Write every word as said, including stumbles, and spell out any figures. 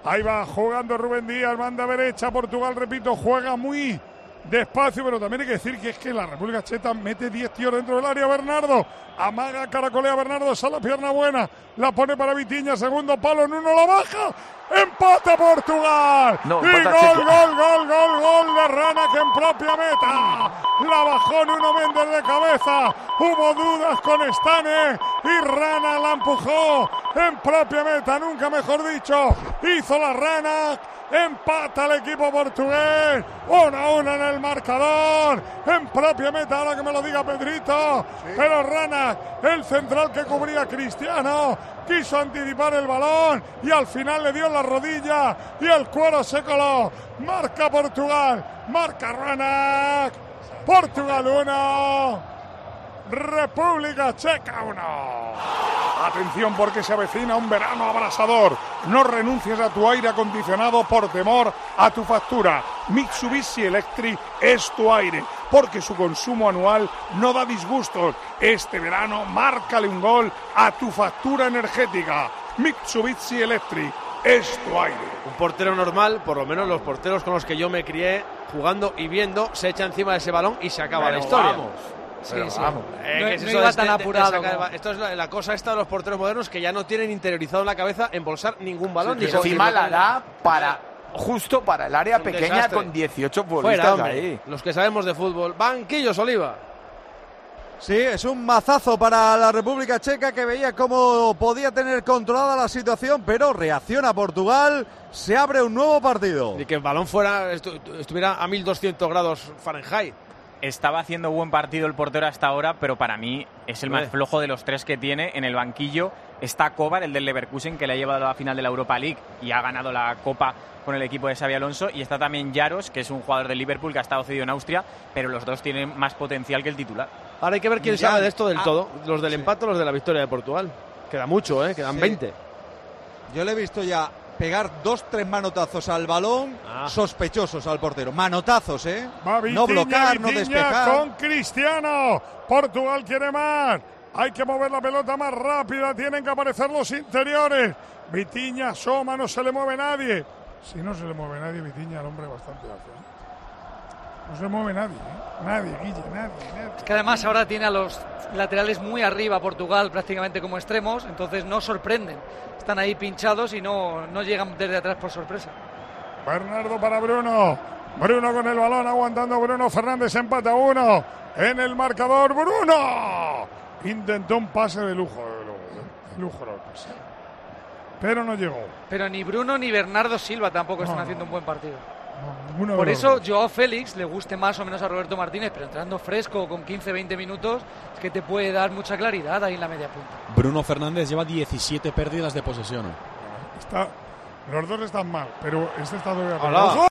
Ahí va jugando Rubén Díaz, banda derecha. Portugal, repito, juega muy despacio, pero también hay que decir que es que la República Checa mete diez tíos dentro del área. Bernardo amaga, caracolea Bernardo, sale la pierna buena, la pone para Vitinha, segundo palo, en uno la baja, empata Portugal, no, y gol, gol, gol, gol, gol de Rana, que en propia meta la bajó Nuno Méndez de cabeza, hubo dudas con Stane y Rana la empujó en propia meta, nunca mejor dicho, hizo la Rana. Empata el equipo portugués, uno a uno en el marcador, en propia meta, ahora que me lo diga Pedrito, sí. Pero Rana, el central que cubría a Cristiano, quiso anticipar el balón y al final le dio en la rodilla y el cuero se coló. Marca Portugal, marca Rana, Portugal uno, República Checa uno. Atención porque se avecina un verano abrasador. No renuncies a tu aire acondicionado por temor a tu factura. Mitsubishi Electric es tu aire, porque su consumo anual no da disgustos. Este verano márcale un gol a tu factura energética. Mitsubishi Electric es tu aire. Un portero normal, por lo menos los porteros con los que yo me crié jugando y viendo, se echa encima de ese balón y se acaba Pero la historia. Vamos. Sí, Pero sí. vamos. Eh, no, ¿qué es no eso iba de- tan de- de apurado sacar el como- ba- Esto es la, la cosa esta de los porteros modernos, que ya no tienen interiorizado en la cabeza embolsar ningún balón. Y ni encima conseguir- la da para justo para el área Un pequeña desastre. con dieciocho Fuera, futbolistas hombre. ahí. Los que sabemos de fútbol. Banquillos, Oliva. Sí, es un mazazo para la República Checa, que veía cómo podía tener controlada la situación, pero reacciona Portugal, se abre un nuevo partido. Y que el balón fuera estu- estuviera a mil doscientos grados Fahrenheit. Estaba haciendo buen partido el portero hasta ahora, pero para mí es el más Eh. flojo de los tres que tiene. En el banquillo está Kovar, el del Leverkusen, que le ha llevado a la final de la Europa League y ha ganado la Copa con el equipo de Xabi Alonso. Y está también Jaros, que es un jugador del Liverpool que ha estado cedido en Austria, pero los dos tienen más potencial que el titular. Ahora hay que ver quién Ya. sabe de esto del Ah, todo. Los del sí. empate o los de la victoria de Portugal. Queda mucho, ¿eh? Quedan Sí. veinte. Yo le he visto ya pegar dos, tres manotazos al balón, Ah. sospechosos al portero. Manotazos, ¿eh? Va no Vitinha, bloquear, no Vitinha despejar. con Cristiano. Portugal quiere más. Hay que mover la pelota más rápida. Tienen que aparecer los interiores. Vitinha asoma, no se le mueve nadie. Si no se le mueve nadie, Vitinha, el hombre bastante alto, ¿eh? No se mueve nadie, ¿eh? Nadie, Guille, nadie, nadie. Es que además ahora tiene a los laterales muy arriba Portugal, prácticamente como extremos, entonces no sorprenden. Están ahí pinchados y no, no llegan desde atrás por sorpresa. Bernardo para Bruno. Bruno con el balón, aguantando Bruno Fernández, empata uno en el marcador. ¡Bruno! Intentó un pase de lujo, de lujo, de lujo era el pase. Pero no llegó. Pero ni Bruno ni Bernardo Silva tampoco están No, haciendo un buen partido. No, ninguno de Por los eso dos. Joao Félix le guste más o menos a Roberto Martínez, pero entrando fresco con quince veinte minutos es que te puede dar mucha claridad ahí en la media punta. Bruno Fernández lleva diecisiete pérdidas de posesión. Está, los dos están mal, pero este está todavía peor. Hola. ¡Ojo!